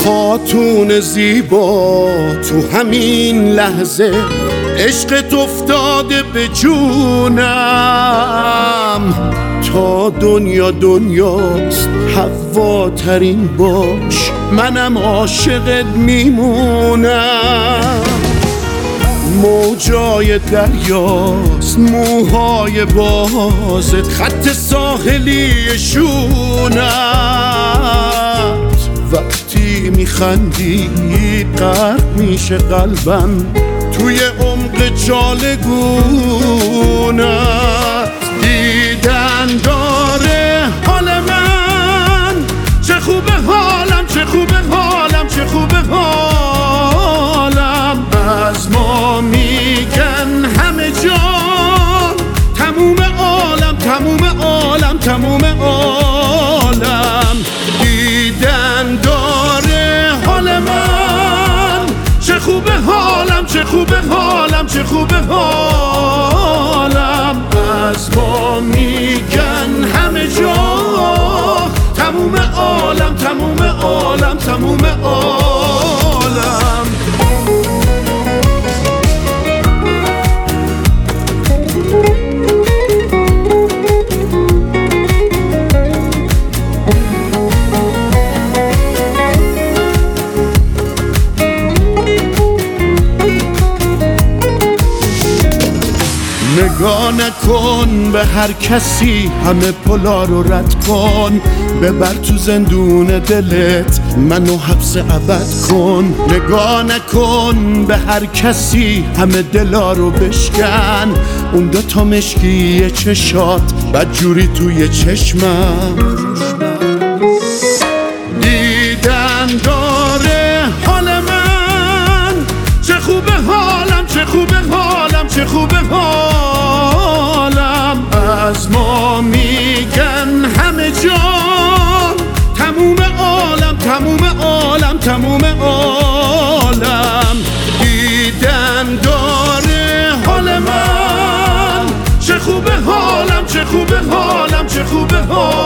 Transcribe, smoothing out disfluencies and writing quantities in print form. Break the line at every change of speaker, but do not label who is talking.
خاتون زیبا تو همین لحظه عشقت افتاده به جونم، تا دنیا دنیاست حواترین باش، منم عاشقت میمونم. موجای دریاست موهای بازت، خط ساحلی شونت، وقتی میخندی غرق میشه قلبم توی عمق جالگونت. دیدن داره حال من، چه خوبه حالم، چه خوبه حالم، چه خوبه حالم. از ما میگن همه جا تموم عالم، تموم عالم، تموم عالم. دیدن داره حال من، چه خوبه حالم، چه خوبه حالم، چه خوبه حالم. از ما میگن همه جا تموم عالم، تموم عالم، تموم عالم. نگاه نکن به هر کسی، همه پلا رو رد کن، ببر تو زندون دلت منو حبس ابد کن. نگاه نکن به هر کسی، همه دلا رو بشکن، اون دوتا مشکی چشات بدجوری توی چشمم. دیدن داره حال من، چه خوبه حالم، چه خوبه حالم، چه خوبه حالم. از ما میگن همه جا تموم عالم، تموم عالم، تموم عالم. دیدن داره حال من، چه خوبه حالم، چه خوبه حالم، چه خوبه حالم.